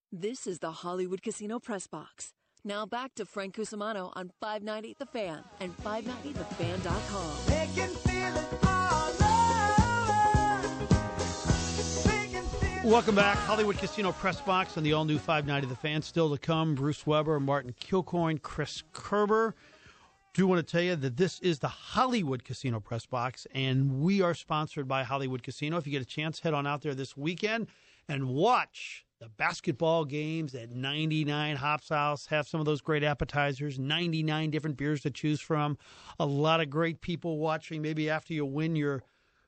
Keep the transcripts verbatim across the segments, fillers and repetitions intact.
This is the Hollywood Casino Press Box. Now back to Frank Cusimano on five ninety The Fan and five ninety the fan dot com. They can feel it all over. Welcome back. Hollywood Casino Press Box on the all-new five ninety The Fan. Still to come, Bruce Weber, Martin Kilcoyne, Chris Kerber. Do want to tell you that this is the Hollywood Casino Press Box, and we are sponsored by Hollywood Casino. If you get a chance, head on out there this weekend and watch the basketball games at ninety-nine Hops House. Have some of those great appetizers, ninety-nine different beers to choose from, a lot of great people watching. Maybe after you win your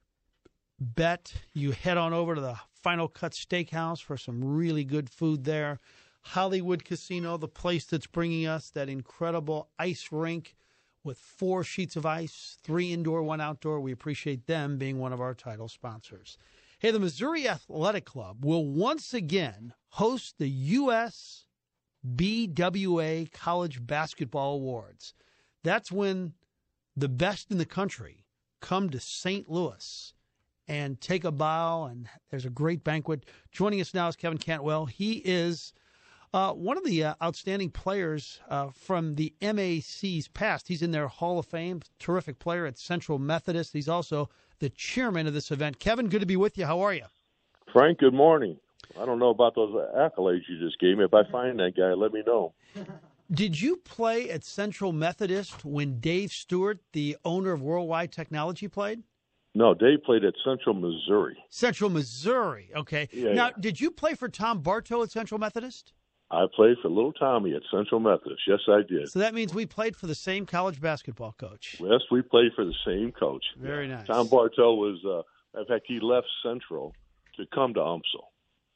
bet, you head on over to the Final Cut Steakhouse for some really good food there. Hollywood Casino, the place that's bringing us that incredible ice rink with four sheets of ice, three indoor, one outdoor. We appreciate them being one of our title sponsors. Hey, the Missouri Athletic Club will once again host the U S B W A College Basketball Awards. That's when the best in the country come to Saint Louis and take a bow, and there's a great banquet. Joining us now is Kevin Cantwell. He is uh, one of the uh, outstanding players uh, from the M A C's past. He's in their Hall of Fame, terrific player at Central Methodist. He's also the chairman of this event. Kevin, good to be with you. How are you? Frank, good morning. I don't know about those accolades you just gave me. If I find that guy, let me know. Did you play at Central Methodist when Dave Stewart, the owner of Worldwide Technology, played? No, Dave played at Central Missouri. Central Missouri, okay. Yeah, now, yeah. Did you play for Tom Bartow at Central Methodist? I played for Little Tommy at Central Methodist. Yes, I did. So that means we played for the same college basketball coach. Yes, we played for the same coach. Very nice. Tom Bartow was, uh, in fact, he left Central to come to U M S L.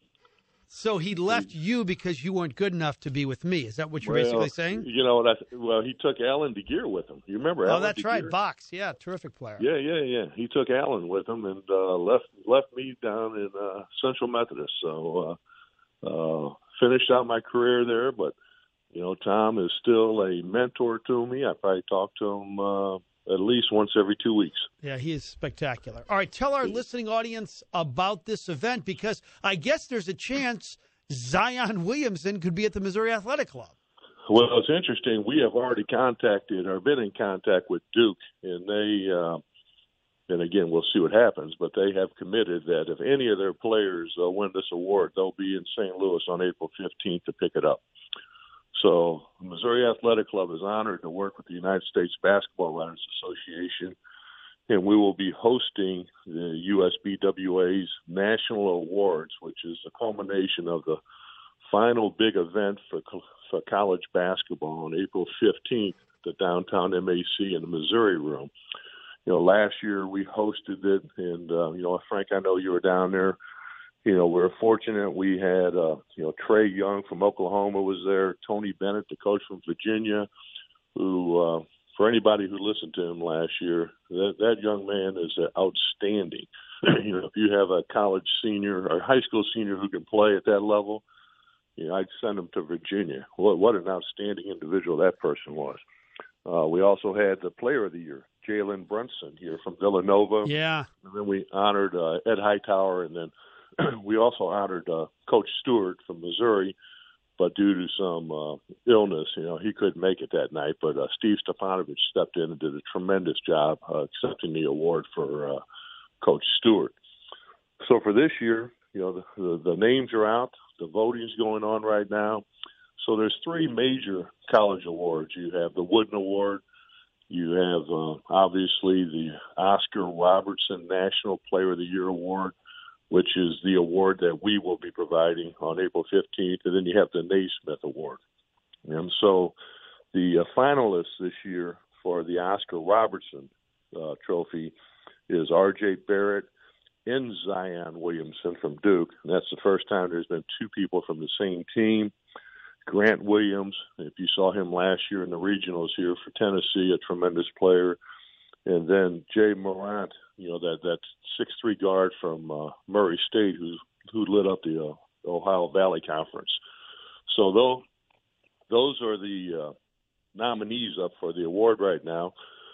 So he left you because you weren't good enough to be with me. Is that what you're well, basically saying? You know what? I, well, he took Alan DeGear with him. You remember oh, Alan that's DeGear? right. Box. Yeah, terrific player. Yeah, yeah, yeah. He took Alan with him and uh, left left me down in uh, Central Methodist. So uh, uh, finished out my career there. But, you know, Tom is still a mentor to me. I probably talk to him uh, at least once every two weeks. Yeah, he is spectacular. All right, tell our listening audience about this event, because I guess there's a chance Zion Williamson could be at the Missouri Athletic Club. Well, it's interesting. We have already contacted or been in contact with Duke, and they, uh, and again, we'll see what happens, but they have committed that if any of their players uh, win this award, they'll be in Saint Louis on April fifteenth to pick it up. So the Missouri Athletic Club is honored to work with the United States Basketball Writers Association, and we will be hosting the U S B W A's National Awards, which is a culmination of the final big event for for college basketball on April fifteenth at the downtown M A C in the Missouri Room. You know, last year we hosted it, and, uh, you know, Frank, I know you were down there. You know, we're fortunate we had, uh, you know, Trey Young from Oklahoma was there, Tony Bennett, the coach from Virginia, who, uh, for anybody who listened to him last year, that, that young man is uh, outstanding. You know, if you have a college senior or high school senior who can play at that level, you know, I'd send him to Virginia. What, what an outstanding individual that person was. Uh, we also had the Player of the Year, Jalen Brunson, here from Villanova. Yeah. And then we honored uh, Ed Hightower, and then we also honored uh, Coach Stewart from Missouri, but due to some uh, illness, you know, he couldn't make it that night. But uh, Steve Stepanovich stepped in and did a tremendous job uh, accepting the award for uh, Coach Stewart. So for this year, you know, the, the, the names are out. The voting's going on right now. So there's three major college awards. You have the Wooden Award. You have, uh, obviously, the Oscar Robertson National Player of the Year Award, which is the award that we will be providing on April fifteenth. And then you have the Naismith Award. And so the uh, finalists this year for the Oscar Robertson uh, trophy is R J Barrett and Zion Williamson from Duke. And that's the first time there's been two people from the same team. Grant Williams, if you saw him last year in the regionals here for Tennessee, a tremendous player. And then Jay Morant, you know, that, that six three guard from uh, Murray State who who lit up the uh, Ohio Valley Conference. So those, those are the uh, nominees up for the award right now.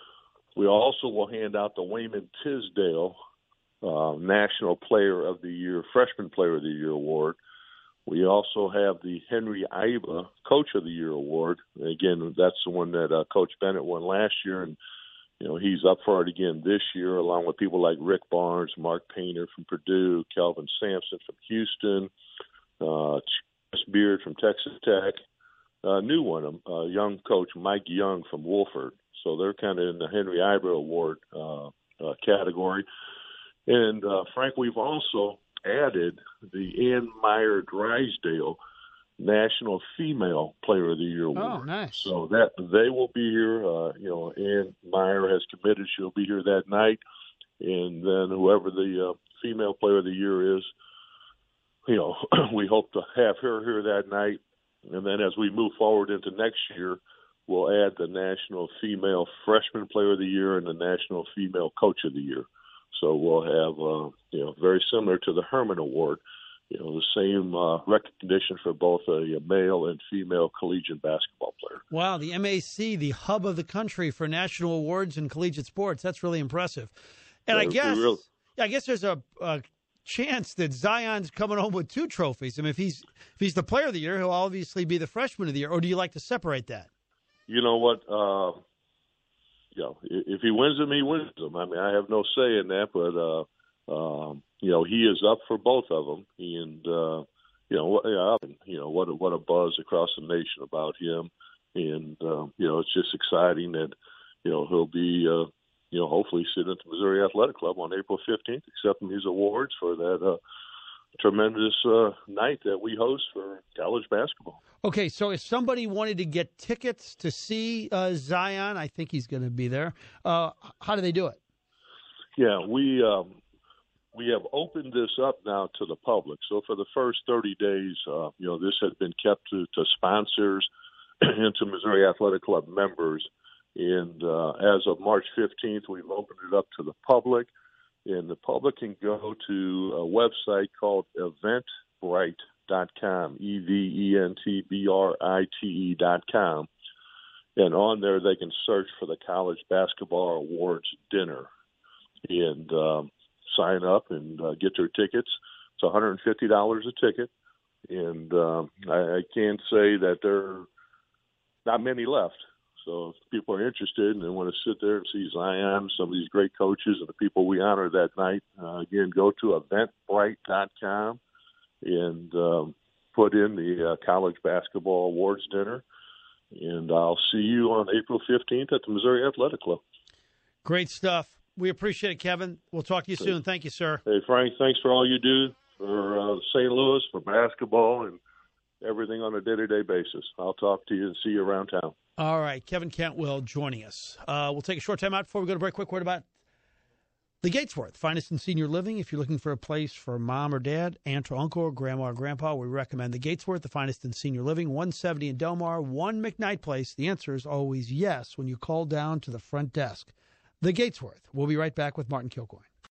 We also will hand out the Wayman Tisdale uh, National Player of the Year, Freshman Player of the Year award, We also have the Henry Iba Coach of the Year award. Again, that's the one that uh, Coach Bennett won last year, and you know he's up for it again this year, along with people like Rick Barnes, Mark Painter from Purdue, Kelvin Sampson from Houston, uh, Chris Beard from Texas Tech, uh, new one, a uh, young coach Mike Young from Wolford. So they're kind of in the Henry Iba Award uh, uh, category. And uh, Frank, we've also added the Ann Meyer Drysdale National Female Player of the Year award. Oh, nice. So that they will be here. Uh, you know, Ann Meyer has committed she'll be here that night, and then whoever the uh, Female Player of the Year is, you know, we hope to have her here that night. And then as we move forward into next year, we'll add the National Female Freshman Player of the Year and the National Female Coach of the Year. So we'll have, uh, you know, very similar to the Herman Award, you know, the same uh, recognition for both a, a male and female collegiate basketball player. Wow, the M A C, the hub of the country for national awards in collegiate sports. That's really impressive. And yeah, I guess, really, I guess there's a, a chance that Zion's coming home with two trophies. I mean, if he's if he's the Player of the Year, he'll obviously be the Freshman of the Year. Or do you like to separate that? You know what? Uh, you know, if he wins them, he wins them. I mean, I have no say in that, but. Uh, Um, you know, he is up for both of them, and uh, you know, yeah, you know, what a, what a buzz across the nation about him, and uh, you know, it's just exciting that you know he'll be, uh, you know, hopefully sitting at the Missouri Athletic Club on April fifteenth, accepting these awards for that uh, tremendous uh, night that we host for college basketball. Okay, so if somebody wanted to get tickets to see uh, Zion, I think he's going to be there. Uh, how do they do it? Yeah, we. Um, We have opened this up now to the public. So for the first thirty days, uh, you know, this had been kept to, to sponsors and to Missouri Athletic Club members. And uh, as of March fifteenth, we've opened it up to the public. And the public can go to a website called eventbrite dot com, E V E N T B R I T E dot com. And on there, they can search for the College Basketball Awards Dinner. And um, sign up and uh, get their tickets. It's one hundred fifty dollars a ticket. And um, I, I can say that there are not many left. So if people are interested and they want to sit there and see Zion, some of these great coaches and the people we honor that night, uh, again, go to eventbrite dot com and um, put in the uh, College Basketball Awards Dinner. And I'll see you on April fifteenth at the Missouri Athletic Club. Great stuff. We appreciate it, Kevin. We'll talk to you soon. Thank you, sir. Hey, Frank, thanks for all you do for uh, Saint Louis, for basketball, and everything on a day-to-day basis. I'll talk to you and see you around town. All right. Kevin Cantwell joining us. Uh, we'll take a short time out before we go to break. Quick word about the Gatesworth, finest in senior living. If you're looking for a place for mom or dad, aunt or uncle, or grandma or grandpa, we recommend the Gatesworth, the finest in senior living, one seventy in Delmar, one McKnight Place. The answer is always yes when you call down to the front desk. The Gatesworth. We'll be right back with Martin Kilcoyne.